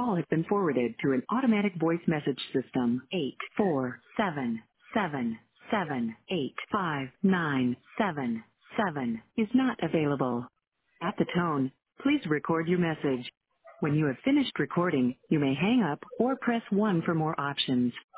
call has been forwarded to an automatic voice message system. 84777859777 is not available. At the tone, please record your message. When you have finished recording, you may hang up or press 1 for more options.